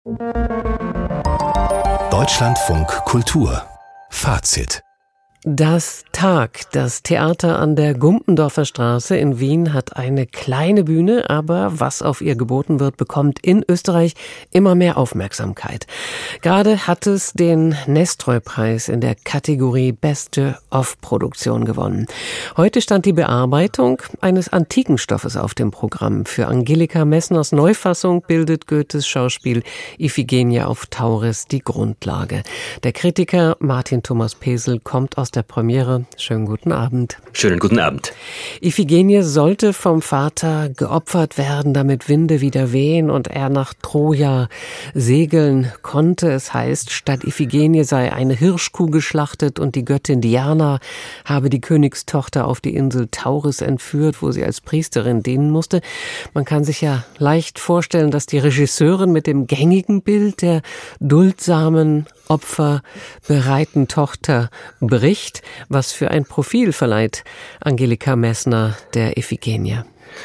Deutschlandfunk Kultur Fazit. Das Tag, das Theater an der Gumpendorfer Straße in Wien, hat eine kleine Bühne, aber was auf ihr geboten wird, bekommt in Österreich immer mehr Aufmerksamkeit. Gerade hat es den Nestroy-Preis in der Kategorie Beste Off-Produktion gewonnen. Heute stand die Bearbeitung eines antiken Stoffes auf dem Programm. Für Angelika Messners Neufassung bildet Goethes Schauspiel Iphigenie auf Tauris die Grundlage. Der Kritiker Martin Thomas Pesel kommt aus der Premiere. Schönen guten Abend. Schönen guten Abend. Iphigenie sollte vom Vater geopfert werden, damit Winde wieder wehen und er nach Troja segeln konnte. Es heißt, statt Iphigenie sei eine Hirschkuh geschlachtet und die Göttin Diana habe die Königstochter auf die Insel Tauris entführt, wo sie als Priesterin dienen musste. Man kann sich ja leicht vorstellen, dass die Regisseurin mit dem gängigen Bild der duldsamen, opferbereiten Tochter bricht. Was für ein Profil verleiht Angelika Messner der Iphigenie?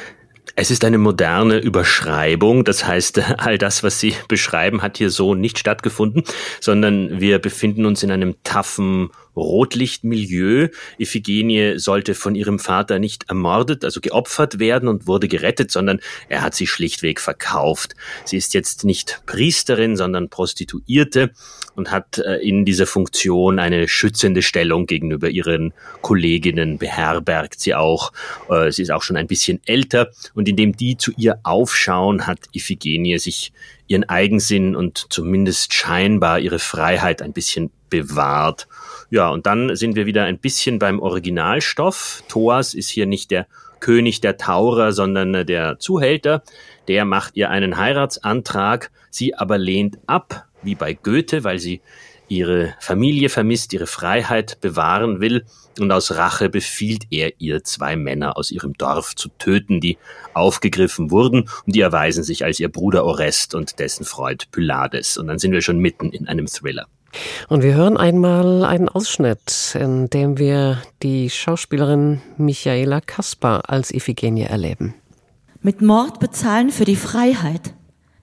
Es ist eine moderne Überschreibung, das heißt, all das, was Sie beschreiben, hat hier so nicht stattgefunden, sondern wir befinden uns in einem taffen Rotlichtmilieu. Iphigenie sollte von ihrem Vater nicht ermordet, also geopfert werden und wurde gerettet, sondern er hat sie schlichtweg verkauft. Sie ist jetzt nicht Priesterin, sondern Prostituierte und hat in dieser Funktion eine schützende Stellung gegenüber ihren Kolleginnen, beherbergt sie auch. Sie ist auch schon ein bisschen älter und indem die zu ihr aufschauen, hat Iphigenie sich ihren Eigensinn und zumindest scheinbar ihre Freiheit ein bisschen bewahrt. Ja, und dann sind wir wieder ein bisschen beim Originalstoff. Thoas ist hier nicht der König der Taurer, sondern der Zuhälter. Der macht ihr einen Heiratsantrag, sie aber lehnt ab, wie bei Goethe, weil sie ihre Familie vermisst, ihre Freiheit bewahren will. Und aus Rache befiehlt er ihr, 2 Männer aus ihrem Dorf zu töten, die aufgegriffen wurden. Und die erweisen sich als ihr Bruder Orest und dessen Freund Pylades. Und dann sind wir schon mitten in einem Thriller. Und wir hören einmal einen Ausschnitt, in dem wir die Schauspielerin Michaela Kaspar als Iphigenie erleben. Mit Mord bezahlen für die Freiheit.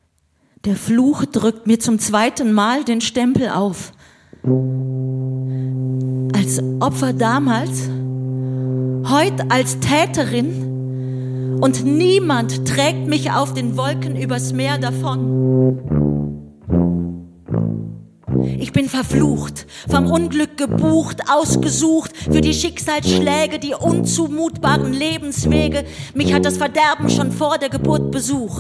Der Fluch drückt mir zum 2. Mal den Stempel auf. Als Opfer damals, heute als Täterin und niemand trägt mich auf den Wolken übers Meer davon. Ich bin verflucht, vom Unglück gebucht, ausgesucht für die Schicksalsschläge, die unzumutbaren Lebenswege. Mich hat das Verderben schon vor der Geburt besucht.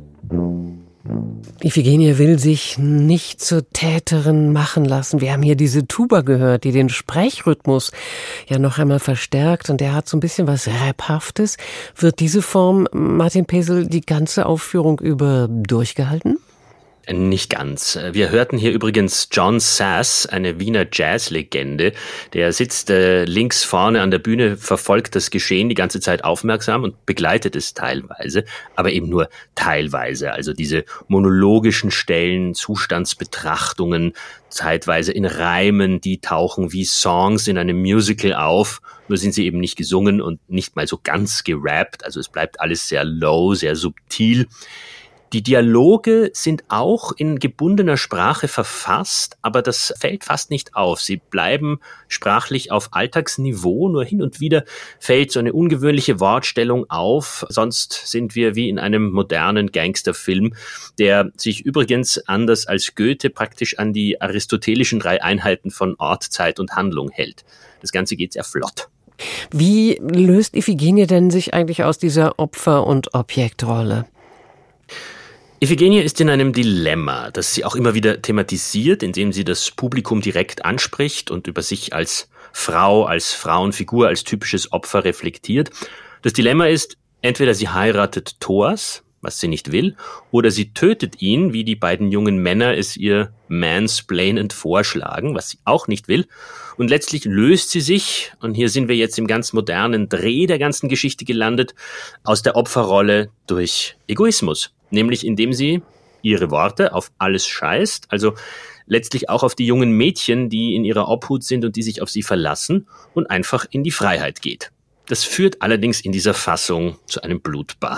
Iphigenie will sich nicht zur Täterin machen lassen. Wir haben hier diese Tuba gehört, die den Sprechrhythmus ja noch einmal verstärkt und der hat so ein bisschen was Raphaftes. Wird diese Form, Martin Pesel, die ganze Aufführung über durchgehalten? Nicht ganz. Wir hörten hier übrigens John Sass, eine Wiener Jazzlegende. Der sitzt links vorne an der Bühne, verfolgt das Geschehen die ganze Zeit aufmerksam und begleitet es teilweise, aber eben nur teilweise. Also diese monologischen Stellen, Zustandsbetrachtungen, zeitweise in Reimen, die tauchen wie Songs in einem Musical auf. Nur sind sie eben nicht gesungen und nicht mal so ganz gerappt. Also es bleibt alles sehr low, sehr subtil. Die Dialoge sind auch in gebundener Sprache verfasst, aber das fällt fast nicht auf. Sie bleiben sprachlich auf Alltagsniveau, nur hin und wieder fällt so eine ungewöhnliche Wortstellung auf. Sonst sind wir wie in einem modernen Gangsterfilm, der sich übrigens anders als Goethe praktisch an die aristotelischen 3 Einheiten von Ort, Zeit und Handlung hält. Das Ganze geht sehr flott. Wie löst Iphigenie denn sich eigentlich aus dieser Opfer- und Objektrolle? Iphigenie ist in einem Dilemma, das sie auch immer wieder thematisiert, indem sie das Publikum direkt anspricht und über sich als Frau, als Frauenfigur, als typisches Opfer reflektiert. Das Dilemma ist, entweder sie heiratet Thoas, was sie nicht will, oder sie tötet ihn, wie die beiden jungen Männer es ihr mansplainend vorschlagen, was sie auch nicht will. Und letztlich löst sie sich, und hier sind wir jetzt im ganz modernen Dreh der ganzen Geschichte gelandet, aus der Opferrolle durch Egoismus. Nämlich indem sie ihre Worte auf alles scheißt, also letztlich auch auf die jungen Mädchen, die in ihrer Obhut sind und die sich auf sie verlassen und einfach in die Freiheit geht. Das führt allerdings in dieser Fassung zu einem Blutbad.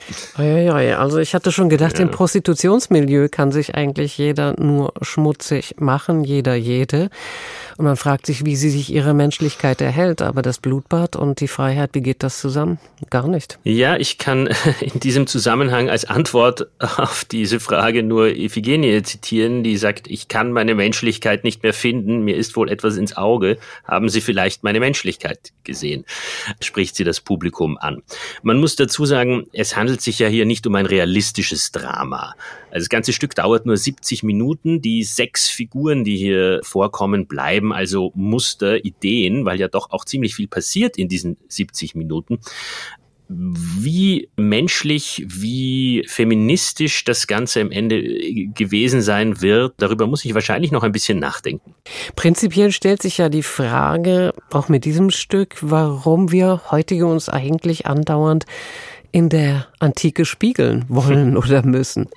Also ich hatte schon gedacht, im Prostitutionsmilieu kann sich eigentlich jeder nur schmutzig machen, jede. Und man fragt sich, wie sie sich ihre Menschlichkeit erhält. Aber das Blutbad und die Freiheit, wie geht das zusammen? Gar nicht. Ja, ich kann in diesem Zusammenhang als Antwort auf diese Frage nur Iphigenie zitieren, die sagt, ich kann meine Menschlichkeit nicht mehr finden, mir ist wohl etwas ins Auge, haben Sie vielleicht meine Menschlichkeit gesehen? Spricht sie das Publikum an. Man muss dazu sagen, es handelt sich ja hier nicht um ein realistisches Drama. Also das ganze Stück dauert nur 70 Minuten, die 6 Figuren, die hier vorkommen, bleiben also Muster, Ideen, weil ja doch auch ziemlich viel passiert in diesen 70 Minuten. Wie menschlich, wie feministisch das Ganze am Ende gewesen sein wird, darüber muss ich wahrscheinlich noch ein bisschen nachdenken. Prinzipiell stellt sich ja die Frage, auch mit diesem Stück, warum wir heutige uns eigentlich andauernd in der Antike spiegeln wollen oder müssen.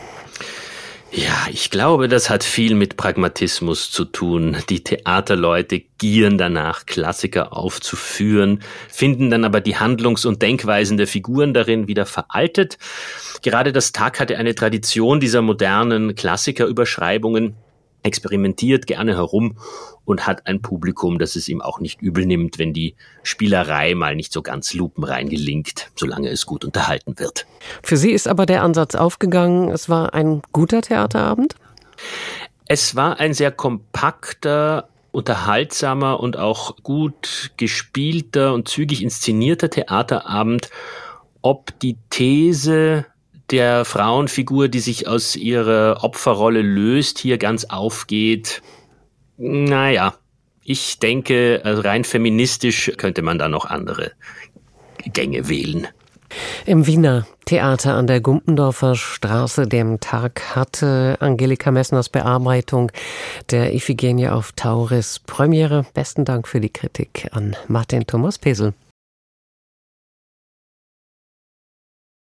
Ja, ich glaube, das hat viel mit Pragmatismus zu tun. Die Theaterleute gieren danach, Klassiker aufzuführen, finden dann aber die Handlungs- und Denkweisen der Figuren darin wieder veraltet. Gerade das Tag hatte eine Tradition dieser modernen Klassikerüberschreibungen, experimentiert gerne herum und hat ein Publikum, das es ihm auch nicht übel nimmt, wenn die Spielerei mal nicht so ganz lupenrein gelingt, solange es gut unterhalten wird. Für Sie ist aber der Ansatz aufgegangen, es war ein guter Theaterabend? Es war ein sehr kompakter, unterhaltsamer und auch gut gespielter und zügig inszenierter Theaterabend. Ob die These der Frauenfigur, die sich aus ihrer Opferrolle löst, hier ganz aufgeht, naja, ich denke, rein feministisch könnte man da noch andere Gänge wählen. Im Wiener Theater an der Gumpendorfer Straße, dem Tag, hatte Angelika Messners Bearbeitung der Iphigenie auf Tauris Premiere. Besten Dank für die Kritik an Martin Thomas Pesel.